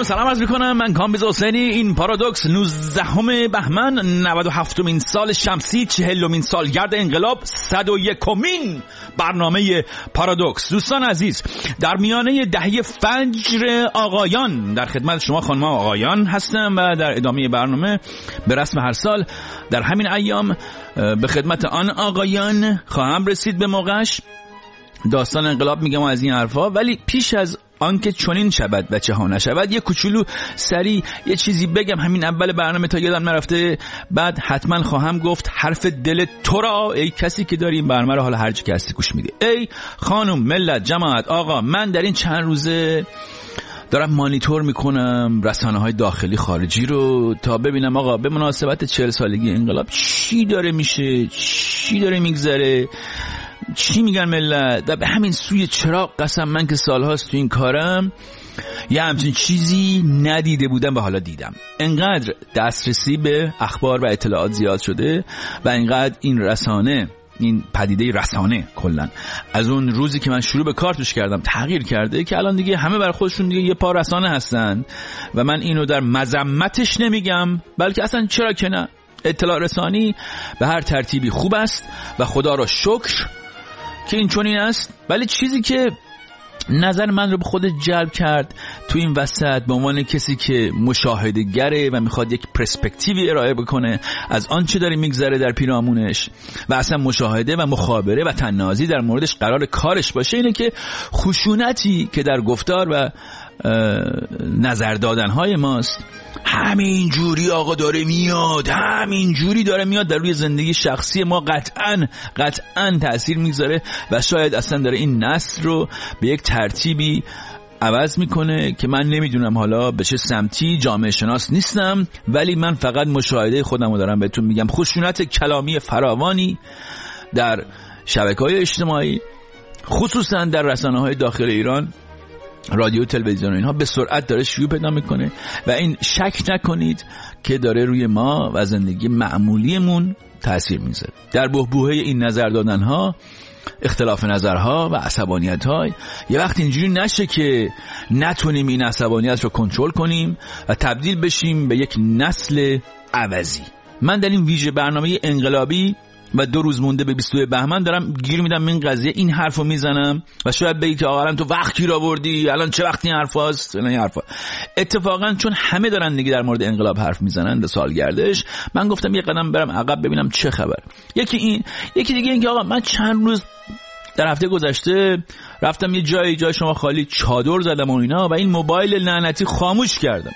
سلام عرض میکنم. من کامبیز حسینی. این پارادوکس 19 بهمن 97مین سال شمسی، 40مین سالگرد انقلاب، 101مین برنامه پارادوکس. دوستان عزیز، در میانه دهه فجر آقایان در خدمت شما خانم آقایان هستم و در ادامه برنامه به رسم هر سال در همین ایام به خدمت آن آقایان خواهم رسید به موقعش. داستان انقلاب میگم از این حرفا، ولی پیش از آنکه چنین شود و چه ها نشود یه کوچولو سری یه چیزی بگم همین اول برنامه تا یادم نرفته. بعد حتما خواهم گفت حرف دل تو را ای کسی که داری این برنامه رو حالا هر جا که هستی گوش میدی. ای خانم، ملت، جماعت، آقا، من در این چند روزه دارم مانیتور میکنم رسانه‌های داخلی خارجی رو تا ببینم آقا به مناسبت 40 سالگی انقلاب چی داره میشه، چی داره میگذره، چی میگن ملت. و به همین سوی چراغ قسم من که سالهاست تو این کارم یه همچین چیزی ندیده بودم و حالا دیدم. انقدر دسترسی به اخبار و اطلاعات زیاد شده و انقدر این رسانه، این پدیده رسانه کلن از اون روزی که من شروع به کار توش کردم تغییر کرده که الان دیگه همه بر خودشون دیگه یه پا رسانه هستن. و من اینو در مذمتش نمیگم، بلکه اصلا چرا که نه، اطلاع رسانی به هر ترتیبی خوب است و خدا را شکر که این چنین است. ولی چیزی که نظر من رو به خود جلب کرد تو این وسط به عنوان کسی که مشاهده گره و میخواد یک پرسپکتیوی ارائه بکنه از آنچه داره میگذره در پیرامونش و اصلا مشاهده و مخابره و طنازی در موردش قرار کارش باشه، اینه که خشونتی که در گفتار و نظر دادنهای ماست همین جوری آقا داره میاد، همین جوری داره میاد در روی زندگی شخصی ما قطعاً تأثیر میذاره و شاید اصلا داره این نسل رو به یک ترتیبی عوض میکنه که من نمیدونم حالا به چه سمتی. جامعه شناس نیستم، ولی من فقط مشاهده خودم رو دارم بهتون میگم. خشونت کلامی فراوانی در شبکه‌های اجتماعی، خصوصا در رسانه‌های داخل ایران، رادیو، تلویزیون و اینها به سرعت داره شیوع پیدا میکنه و این شک نکنید که داره روی ما و زندگی معمولیمون تأثیر میذاره. در بحبوحه این نظر دادنها، اختلاف نظرها و عصبانیت‌ها یه وقت اینجوری نشه که نتونیم این عصبانیت رو کنترل کنیم و تبدیل بشیم به یک نسل عوضی. من در این ویژه برنامه انقلابی و 2 روز مونده به 22 بهمن دارم گیر میدم این قضیه، این حرفو میزنم و شاید بگی که آقا الان تو وقتی را بردی، الان چه وقتی این حرفاست؟ این حرفا اتفاقا چون همه دارن دیگه در مورد انقلاب حرف میزنن به سالگردش، من گفتم یه قدم برم عقب ببینم چه خبر. یکی دیگه این که آقا من چند روز در هفته گذشته رفتم یه جای شما خالی چادر زدم و اینا و این موبایل لعنتی خاموش کردم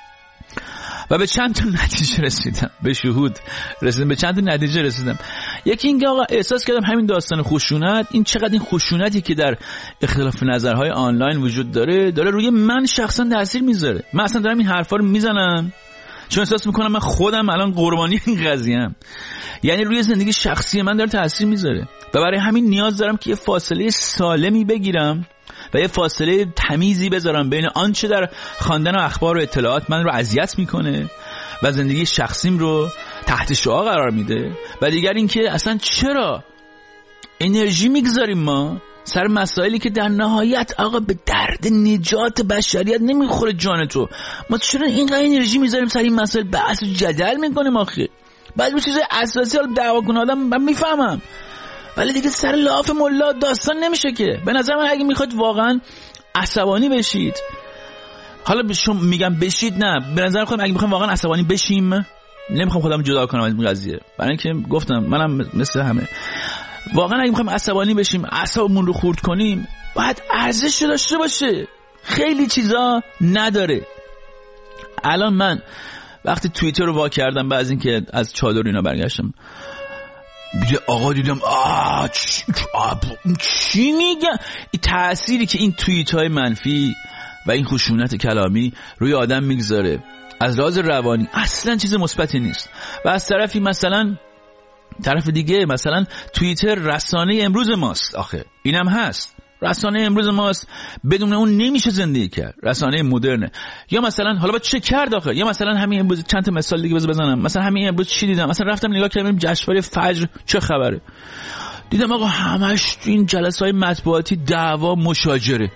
و به چند تا نتیجه رسیدم، به شهود رسیدم، به چند تا نتیجه رسیدم. یکی اینکه آقا احساس کردم همین داستان خشونت، این چقدر این خشونتی که در اختلاف نظرهای آنلاین وجود داره روی من شخصا تاثیر میذاره. من اصلا دارم این حرفا رو میزنم چون احساس میکنم من خودم الان قربانی این قضیه‌ام، یعنی روی زندگی شخصی من داره تاثیر میذاره و برای همین نیاز دارم که یه فاصله سالمی بگیرم و یه فاصله تمیزی بذارم بین آنچه در خواندن و اخبار و اطلاعات من رو اذیت میکنه و زندگی شخصیم رو تحت شعاع قرار میده و دیگر این که اصلا چرا انرژی میگذاریم ما سر مسائلی که در نهایت آقا به درد نجات بشریت نمیخوره جان تو. ما چرا اینقدر انرژی میذاریم سر این مسائل بحث و جدل میکنیم آخه؟ بعد به چیز اساسی حالا دعوا کنه آدم من میفهمم، ولی دیگه سر لاف ملا داستان نمیشه که. به نظر من اگه میخواد واقعا عصبانی بشید، حالا میگم بشید، نه، به نظر خودم اگه میخوایم واقعا عصبانی بشیم، نمیخوام خودم جدا کنم از این قضیه، برای اینکه گفتم منم مثل همه، واقعا اگه میخوایم عصبانی بشیم، اعصابمون رو خورد کنیم، باید ارزش داشته باشه. خیلی چیزا نداره. الان من وقتی توییتر رو وا کردم بعد از اینکه از چادر اینا برگشتم، آقا دیدم چی میگن؟ این تأثیری که این توییت های منفی و این خشونت کلامی روی آدم میگذاره از لحاظ روانی اصلا چیز مثبتی نیست. و از طرف دیگه مثلا توییتر رسانه امروز ماست، آخه اینم هست، رسانه امروز ماست، بدون اون نمیشه زندگی کرد، رسانه مدرنه. یا مثلا حالا با چه کرد آخه، یا مثلا همین امروز چند تا مثال دیگه بزنم، مثلا همین امروز چی دیدم، مثلا رفتم نگاه کردم جشنواره فجر چه خبره، دیدم آقا همش این جلسه‌های مطبوعاتی دعوا مشاجره.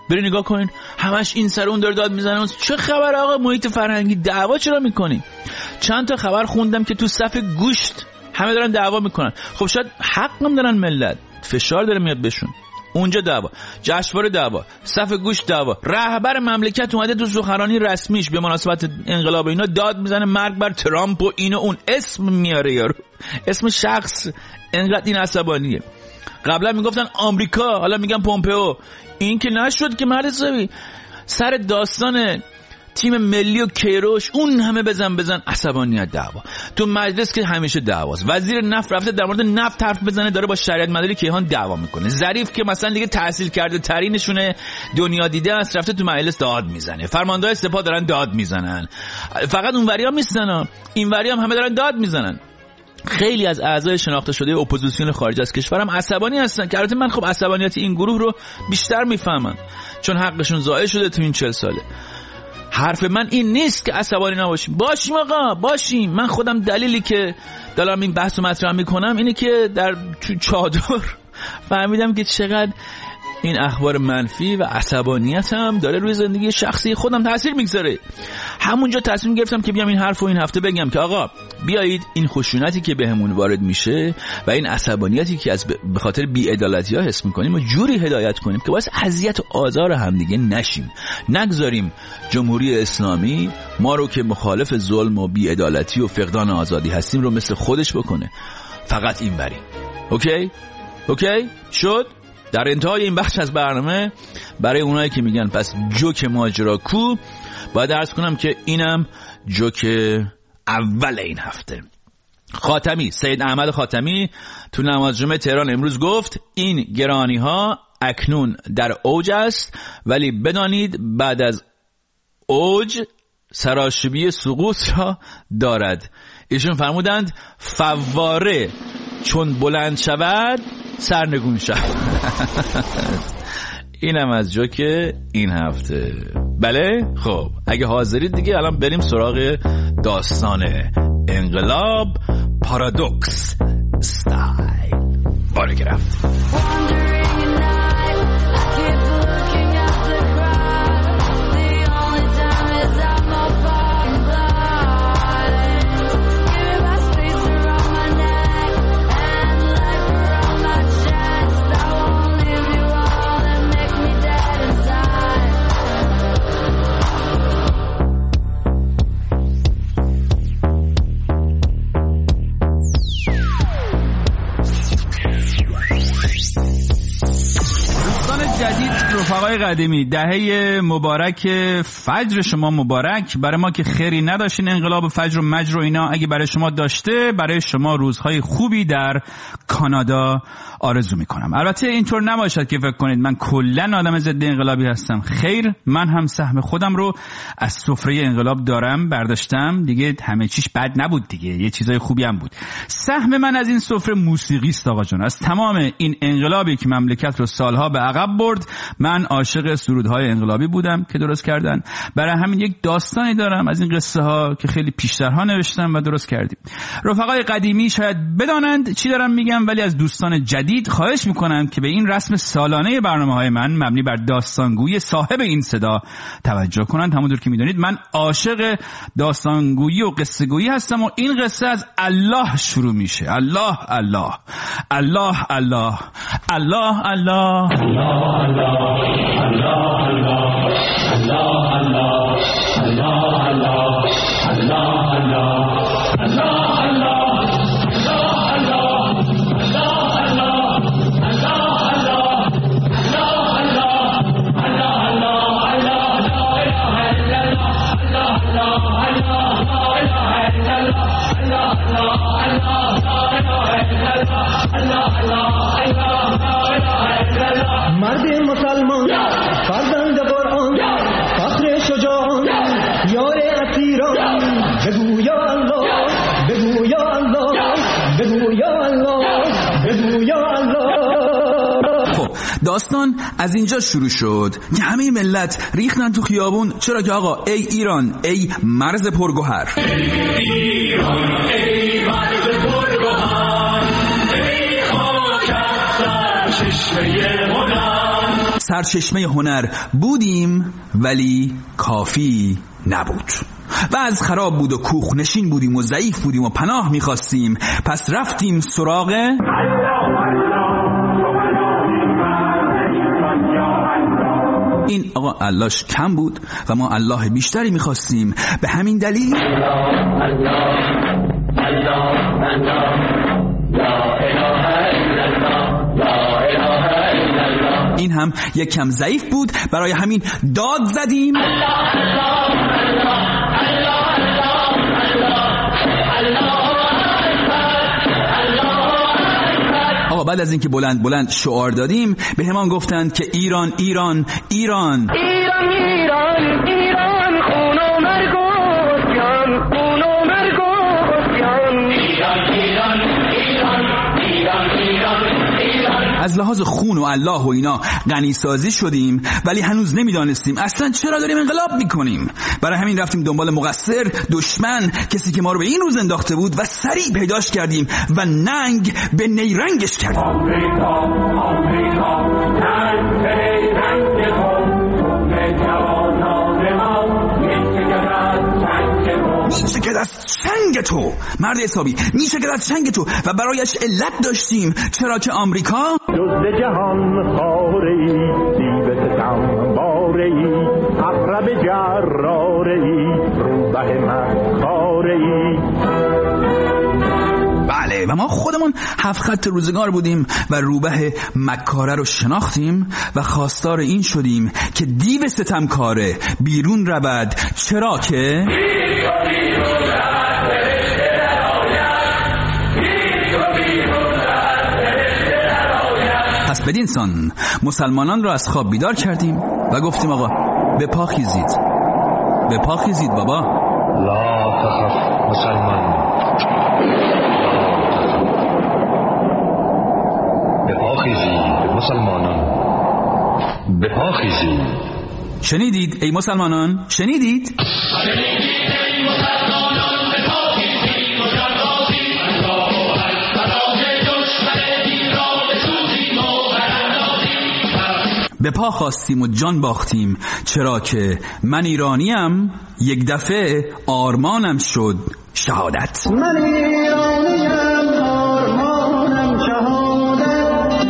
برید نگاه کنین، همش این سر اون داره داد میزنه. چه خبر آقا؟ محیط فرهنگی دعوا چرا میکنی؟ چند تا خبر خوندم که تو صف گوشت همه دارن دعوا میکنن. خب شاید حق هم دارن، ملت فشار داره میاد بهشون. اونجا دعوا، جشنواره دعوا، صف گوشت دعوا. رهبر مملکت اومده تو سخنرانی رسمیش به مناسبت انقلاب اینا داد میزنه مرگ بر ترامپ و اینو اون، اسم میاره یارو، اسم شخص. انقدر این عصبانیه. قبلا میگفتن آمریکا، حالا میگن پومپئو. این که نشد که مرد حسابی. سر داستان تیم ملی و کیروش اون همه بزن عصبانیت دعوا. تو مجلس که همیشه دعواست. وزیر نفت رفته در مورد نفت حرف بزنه، داره با شریعت مداری کیهان دعوا میکنه. ظریف که مثلا دیگه تحصیل کرده ترینشونه، دنیا دیده است، رفته تو مجلس داد میزنه. فرماندهای سپاه دارن داد میزنن. فقط اونوریام نیستن، اینوریام همه دارن داد میزنن. خیلی از اعضای شناخته شده اپوزیسیون خارج از کشورم عصبانی هستن که البته من خب عصبانیت این گروه رو بیشتر میفهمم چون حقشون ضایع شده تو این 40 ساله. حرف من این نیست که عصبانی نباشیم. باشیم آقا، باشیم. من خودم دلیلی که دارم این بحث رو مطرح میکنم اینه که در چادر فهمیدم که چقدر این اخبار منفی و عصبانیت هم داره روی زندگی شخصی خودم تاثیر میگذاره. همونجا تصمیم گرفتم که بیام این حرف رو این هفته بگم که آقا بیایید این خشونتی که بهمون وارد میشه و این عصبانیتی که از به خاطر بی‌عدالتی‌ها حس میکنیم و جوری هدایت کنیم که باعث اذیت و آزار همدیگه نشیم. نگذاریم جمهوری اسلامی ما رو که مخالف ظلم و بی‌عدالتی و فقدان آزادی هستیم رو مثل خودش بکنه. فقط این بری. اوکی؟ شد؟ در انتهای این بخش از برنامه برای اونایی که میگن پس جوک ماجرا کو، باید عرض کنم که اینم جوک اول این هفته. خاتمی، سید احمد خاتمی تو نماز جمعه تهران امروز گفت این گرانی ها اکنون در اوج است، ولی بدانید بعد از اوج سراشیبی سقوط را دارد. ایشون فرمودند فواره چون بلند شود سرنگون شد. اینم از جوک این هفته. بله خب اگه حاضرید دیگه الان بریم سراغ داستان انقلاب پارادوکس استایل. باره گرفت. رفقای قدیمی، دهه مبارک فجر شما مبارک. برای ما که خیری نداشتین انقلاب فجر و مجر و اینا، اگه برای شما داشته، برای شما روزهای خوبی در کانادا آرزو میکنم. البته اینطور نباشد که فکر کنید من کلا آدم ضد انقلابی هستم. خیر، من هم سهم خودم رو از سفره انقلاب دارم، برداشتم دیگه. همه چیش بد نبود دیگه، یه چیزای خوبی هم بود. سهم من از این سفره موسیقی است آقا جان. از تمام این انقلابی که مملکت رو سالها به عقب برد، من عاشق سرودهای انقلابی بودم که درست کردن. برای همین یک داستانی دارم از این قصه ها که خیلی پیشترها نوشتم و درست کردیم. رفقای قدیمی شاید بدانند چی دارم میگم، ولی از دوستان جدید خواهش میکنم که به این رسم سالانه برنامه‌های من مبنی بر داستانگویی صاحب این صدا توجه کنند. همونطور که میدونید من عاشق داستانگویی و قصه گویی هستم و این قصه از الله شروع میشه. الله الله الله الله الله الله مرد مسلمان فرزند قرآن فخر شجاعان یار اسیران بگو یا الله بگو یا الله بگو یا الله بگو یا الله. خب داستان از اینجا شروع شد که همه ملت ریختن تو خیابون. چرا که آقا ای ایران ای مرز پرگوهر، ای ایران ای مرز پرگوهر، ای خاک در چشمه سرچشمه هنر بودیم ولی کافی نبود و از خراب بود و کوخ نشین بودیم و ضعیف بودیم و پناه می‌خواستیم. پس رفتیم سراغ این آقا اللهش کم بود و ما الله بیشتری می‌خواستیم. به همین دلیل این هم یک کم ضعیف بود، برای همین داد زدیم آقا. بعد از اینکه بلند بلند شعار دادیم به همان گفتند که ایران ایران ایران ایران ایران ایران خون و مرگ و عصیان، خون و مرگ و عصیان. ایران ایران ایران ایران ایران ایران. از لحاظ خون و الله و اینا غنی سازی شدیم ولی هنوز نمیدانستیم اصلا چرا داریم انقلاب میکنیم. برای همین رفتیم دنبال مقصر، دشمن، کسی که ما رو به این روز انداخته بود و سریع پیداش کردیم و ننگ به نیرنگش کردیم. آمریکا آمریکا ننگ به نیرنگ میشکد از چنگ تو مرد حسابی، میشکد از چنگ تو و برایش علت داشتیم، چرا که آمریکا جز جهان خاره‌ای، دیو ستم باره‌ای، عقرب جراره‌ای، روبه مکاره‌ای. بله و ما خودمون 7 خط روزگار بودیم و روبه مکاره رو شناختیم و خواستار این شدیم که دیو ستمکاره بیرون رود، چرا که پس بدین سان مسلمانان را از خواب بیدار کردیم و گفتیم آقا به پا خیزید، به پا خیزید بابا. لا تخف مسلمان، به پا خیزید مسلمانان، به پا خیزید. شنیدید ای مسلمانان؟ شنیدید؟ به پا خواستیم و جان باختیم، چرا که من ایرانیم، یک دفعه آرمانم شد شهادت. من ایرانیم، آرمانم شهادت.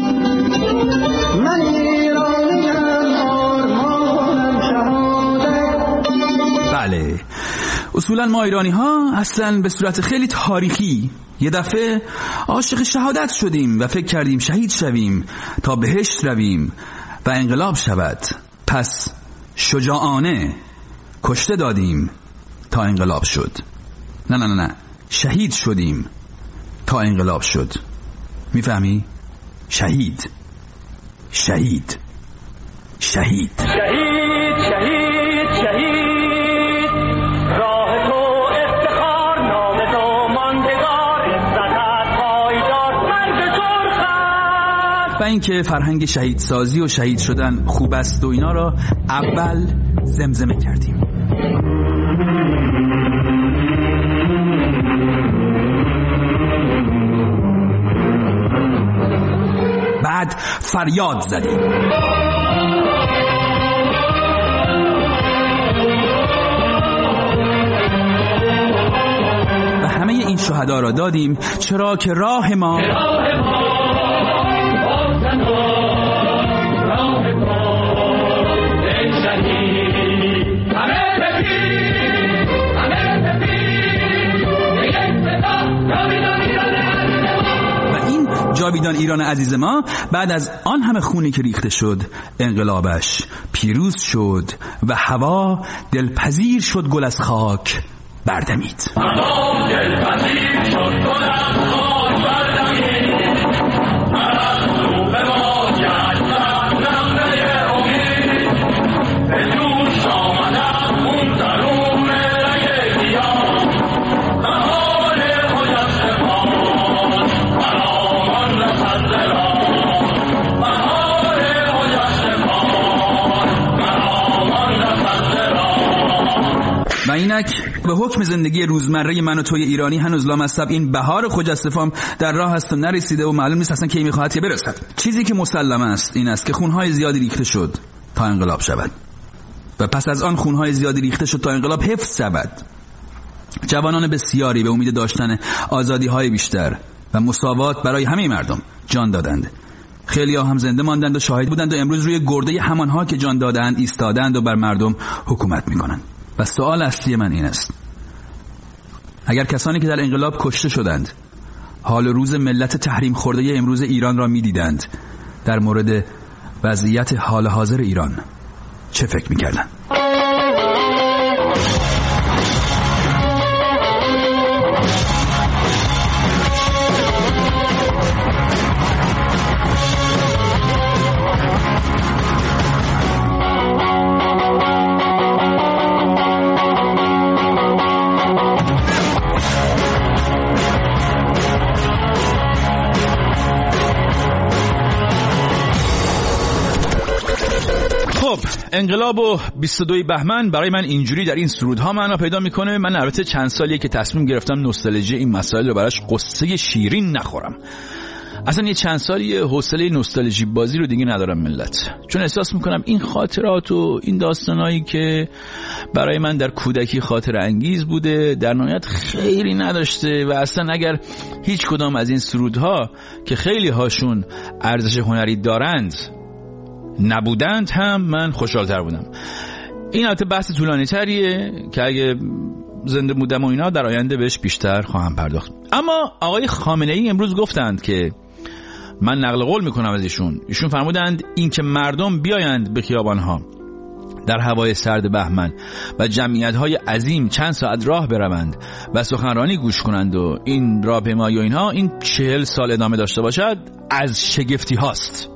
من ایرانیم، آرمانم شهادت. بله اصولا ما ایرانی ها اصلا به صورت خیلی تاریخی یه دفعه عاشق شهادت شدیم و فکر کردیم شهید شویم تا بهشت رویم و انقلاب شود. پس شجاعانه کشته دادیم تا انقلاب شد. نه نه نه نه، شهید شدیم تا انقلاب شد. میفهمی؟ شهید شهید شهید شهید شهید شهید، راه تو افتخار، نام تو ماندگار، عزتت پایدار، مرگ سرخ است. و اینکه فرهنگ شهید سازی و شهید شدن خوب است و اینا را اول زمزمه کردیم. بعد فریاد زدیم. و همه این شهدا را دادیم، چرا که راه ما جاویدان ایران عزیز ما بعد از آن همه خونی که ریخته شد انقلابش پیروز شد و هوا دلپذیر شد، گل از خاک بردمید. و این اینک به حکم زندگی روزمره من و توی ایرانی هنوز لامصب این بهار خجستفام در راه است و نرسیده و معلوم نیست اصلا کی میخواهد که برسد. چیزی که مسلم است این است که خونهای زیادی ریخته شد تا انقلاب شود و پس از آن خونهای زیادی ریخته شد تا انقلاب حفظ شود. جوانان بسیاری به امید داشتن آزادی‌های بیشتر و مساوات برای همه مردم جان دادند. خیلی‌ها هم زنده ماندند و شاهد بودند و امروز روی گرده همانها که جان دادند ایستادند و بر مردم حکومت می‌کنند. و سوال اصلی من این است: اگر کسانی که در انقلاب کشته شدند حال و روز ملت تحریم خورده امروز ایران را می‌دیدند، در مورد وضعیت حال حاضر ایران چه فکر می‌کردند؟ انقلاب و 22 بهمن برای من اینجوری در این سرودها معنا پیدا میکنه. من البته چند سالیه که تصمیم گرفتم نوستالژی این مسائل رو براش قصه شیرین نخورم. اصلا یه چند سالیه حوصله نوستالژی بازی رو دیگه ندارم ملت، چون احساس میکنم این خاطرات و این داستانایی که برای من در کودکی خاطر انگیز بوده در نهایت خیلی نداشته و اصلا اگر هیچ کدام از این سرودها که خیلی هاشون ارزش هنری دارند نبودند هم من خوشحال‌تر بودم. این البته بحث طولانی تریه که اگه زنده بودم و اینا در آینده بهش بیشتر خواهم پرداخت. اما آقای خامنه‌ای امروز گفتند که من نقل قول میکنم از ایشون فرمودند این که مردم بیایند به خیابانها در هوای سرد بهمن و جمعیت‌های عظیم چند ساعت راه بروند و سخنرانی گوش کنند و این راهپیمایی و اینها این 40 سال ادامه داشته باشد از شگفتی هاست.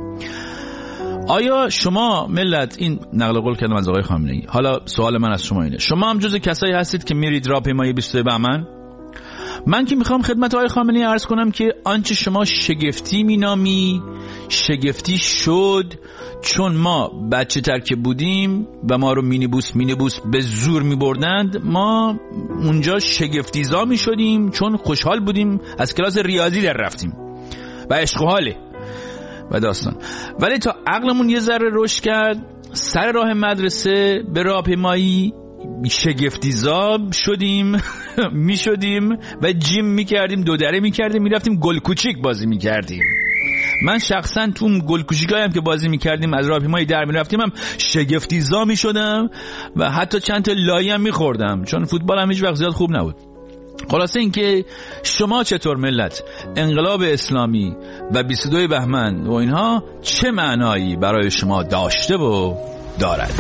آیا شما ملت، این نقل قول کردم از آقای خامنه‌ای، حالا سوال من از شما اینه، شما هم جز کسایی هستید که میرید راهپیمایی 22 بهمن؟ من که میخوام خدمت آقای خامنه‌ای عرض کنم که آنچه شما شگفتی مینامی شگفتی شد، چون ما بچه تر که بودیم و ما رو مینیبوس به زور میبردند، ما اونجا شگفتیزا میشدیم چون خوشحال بودیم از کلاس ریاضی در رفتیم و عشق و حاله و داستان. ولی تا عقلمون یه ذره رشد کرد سر راه مدرسه به راهپیمایی شگفتیزا شدیم میشدیم و جیم میکردیم، دودره میکردیم، میرفتیم گل کوچیک بازی میکردیم. من شخصا تو اون گل کوچیکایی هم که بازی میکردیم از راهپیمایی در میرفتیم هم شگفتیزا میشدم و حتی چند تا لایه هم میخوردم چون فوتبال هم هیچ وقت زیاد خوب نبود. خلاصه این که شما چطور ملت انقلاب اسلامی و 22 بهمن و اینها چه معنایی برای شما داشته و دارد؟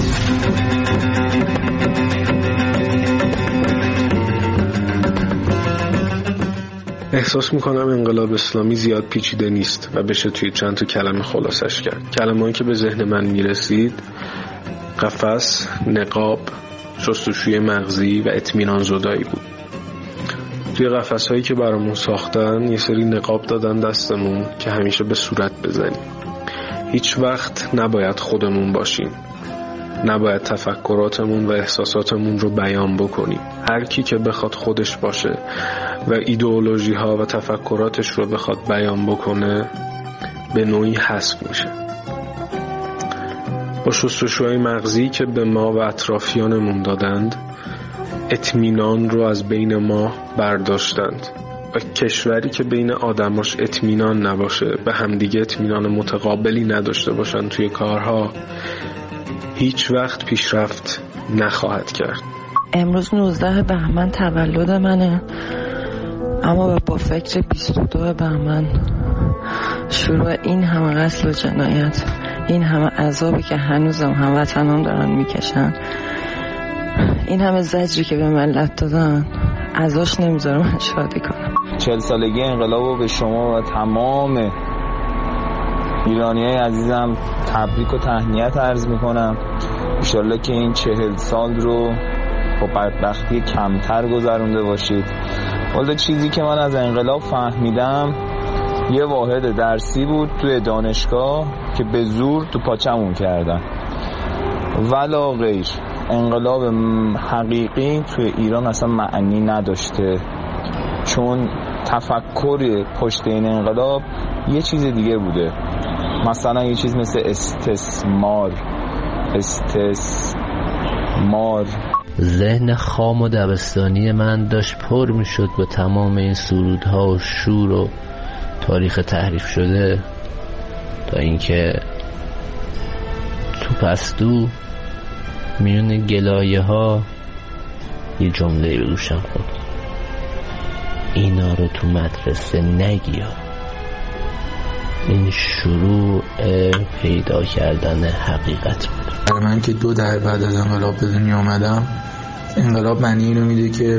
احساس میکنم انقلاب اسلامی زیاد پیچیده نیست و بشه توی چند تا کلمه خلاصش کرد. کلمه‌ای که به ذهن من میرسید: قفس، نقاب، شستشوی مغزی و اطمینان زدایی بود. توی قفس‌هایی که برامون ساختن یه سری نقاب دادن دستمون که همیشه به صورت بزنیم. هیچ وقت نباید خودمون باشیم، نباید تفکراتمون و احساساتمون رو بیان بکنیم. هر کی که بخواد خودش باشه و ایدئولوژی ها و تفکراتش رو بخواد بیان بکنه به نوعی حذف میشه. با شستشوی مغزی که به ما و اطرافیانمون دادند اطمینان رو از بین ما برداشتند و کشوری که بین آدماش اطمینان نباشه، به همدیگه اطمینان متقابلی نداشته باشن توی کارها، هیچ وقت پیشرفت نخواهد کرد. امروز 19 بهمن تولد منه، اما با فکر 22 بهمن شروع این همه قتل و جنایت، این همه عذابی که هنوزم هموطنان دارن میکشن، این همه زجری که به ملت دادن، ازاش نمیذاره من شادی کنم. 40 سالگی انقلابو به شما و تمام ایرانیای عزیزم تبریک و تهنیت عرض میکنم. انشالله که این 40 سال رو با بدبختی کمتر گذرونده باشید. ولی چیزی که من از انقلاب فهمیدم یه واحد درسی بود توی دانشگاه که به زور تو پاچمون کردن، ولا غیر. انقلاب حقیقی توی ایران اصلا معنی نداشته، چون تفکر پشت این انقلاب یه چیز دیگه بوده. مثلا یه چیز مثل استثمار. ذهن خام و دبستانی من داشت پر می شد با تمام این سرودها و شور و تاریخ تحریف شده، تا اینکه تو پستو میون گلایه ها یه جمله به گوشم خورد: اینا رو تو مدرسه نگیا. این شروع پیدا کردن حقیقت بود. برای من که 2 دهه بعد از انقلاب به دنیا آمدم، انقلاب معنی اینو میده که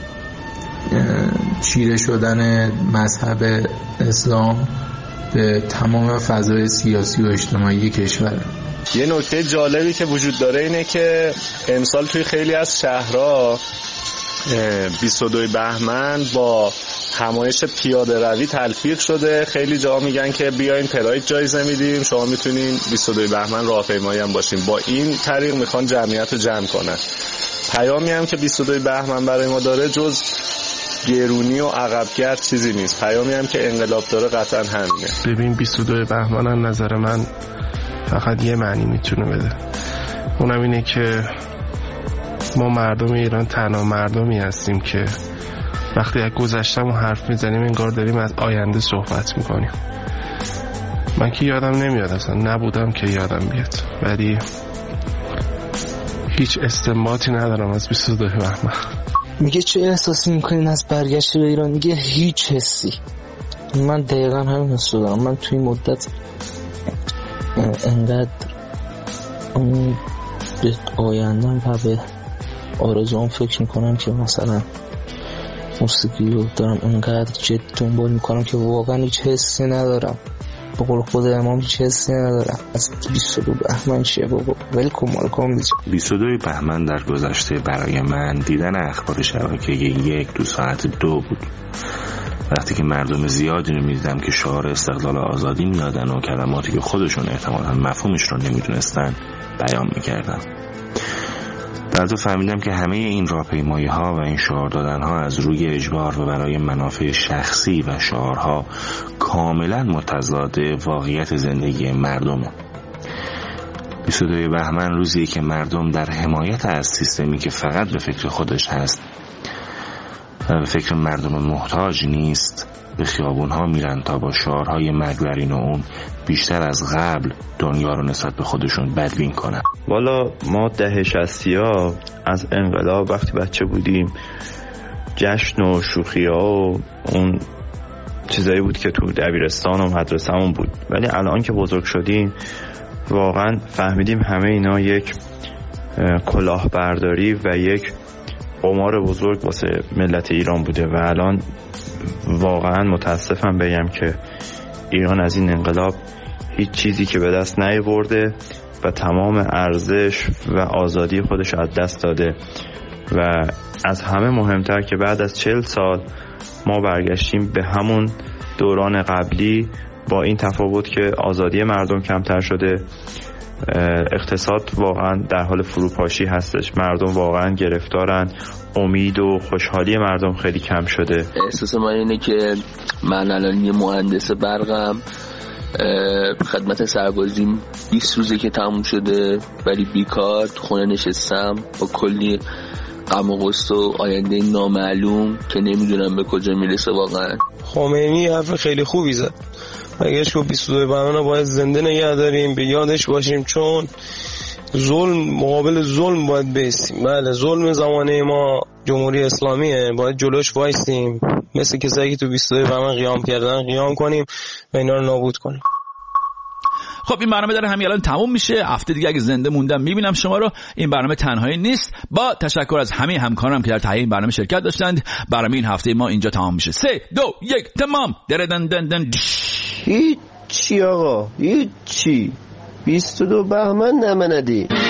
چیره شدن مذهب اسلام به تمام فضای سیاسی و اجتماعی کشور. یه نکته جالبی که وجود داره اینه که امسال توی خیلی از شهرها 22 بهمن با همایش پیاده روی تلفیق شده. خیلی جا میگن که بیاین پراید جایزه میدیم، شما میتونین 22 بهمن راهپیمایی هم باشین. با این طریق میخوان جمعیت رو جمع کنن. پیامی هم که 22 بهمن برای ما داره جز گرونی و عقبگرد چیزی نیست. پیامی هم که انقلاب داره قطعا همینه. ببین 22 بهمن از نظر من فقط یه معنی میتونه بده، اونم اینه که ما مردم ایران تنها مردمی هستیم که وقتی از گذشته‌مون حرف میزنیم انگار داریم از آینده صحبت میکنیم. من که یادم نمیاد، اصلا نبودم که یادم بیاد، ولی هیچ استنباطی ندارم از 22 بهمن. میگه چه احساسی میکنین از برگشت به ایران؟ میگه هیچ حسی. من دقیقا همین حس دارم. من توی مدت انقدر به آیندم و به آرزوام فکر میکنم که مثلا موسیقی رو دارم انقدر جد دنبال میکنم که واقعا هیچ حسی ندارم. به قول خود امام هیچ حسی ندارم. از 22 بهمن چیه بابا؟ ولکن مالکم دیگه. 22 بهمن در گذشته برای من دیدن اخبار شبکه 1-2 ساعت 2 بود. وقتی که مردم زیادی رو میدیدم که شعار استقلال آزادی میادن و کلماتی که خودشون احتمالاً مفهومش رو نمیدونستن بیان میکردن. بعد فهمیدم که همه این راهپیمایی ها و این شعار دادن ها از روی اجبار و برای منافع شخصی و شعارها کاملا متضاد واقعیت زندگی مردمه. 22 بهمن روزیه که مردم در حمایت از سیستمی که فقط به فکر خودش هست و به فکر مردم محتاج نیست به خیابون ها میرن تا با شعارهای مرگبرین و اون بیشتر از قبل دنیا رو نسبت به خودشون بدبین کنن. والا ما دهه 60ها از انقلاب وقتی بچه بودیم جشن و شوخی ها و اون چیزایی بود که تو دبیرستان و مدرسه همون بود، ولی الان که بزرگ شدیم واقعا فهمیدیم همه اینا یک کلاهبرداری و یک قمار بزرگ واسه ملت ایران بوده و الان واقعا متاسفم بگم که ایران از این انقلاب هیچ چیزی که به دست نیاورده و تمام ارزش و آزادی خودش از دست داده و از همه مهمتر که بعد از 40 سال ما برگشتیم به همون دوران قبلی، با این تفاوت که آزادی مردم کمتر شده، اقتصاد واقعا در حال فروپاشی هستش، مردم واقعا گرفتارن، امید و خوشحالی مردم خیلی کم شده. احساس من اینه که من الان یه مهندس برقم، خدمت سربازیم 20 روزه که تموم شده ولی بیکار تو خونه نشستم با کلی غم و غصه و آینده نامعلوم که نمیدونم به کجا میرسه. واقعا خمینی حرف خیلی خوبی زد، مگهش که 22 بهمن رو باید زنده نگه داریم، به یادش باشیم، چون ظلم مقابل ظلم باید بیستیم. بله ظلم زمانه ما جمهوری اسلامیه، باید جلوش وایسیم، مثل کسایی که تو 22 بهمن قیام کردن قیام کنیم و اینا رو نابود کنیم. خب این برنامه داره همین الان تموم میشه. هفته دیگه اگه زنده موندم میبینم شما رو. این برنامه تنهایی نیست. با تشکر از همه همکارم که در تهیه این برنامه شرکت داشتند. برنامه این هفته ما اینجا تمام میشه. 3 2 1 تمام. هیچی آقا، هیچی. 22 بهمن نمندی.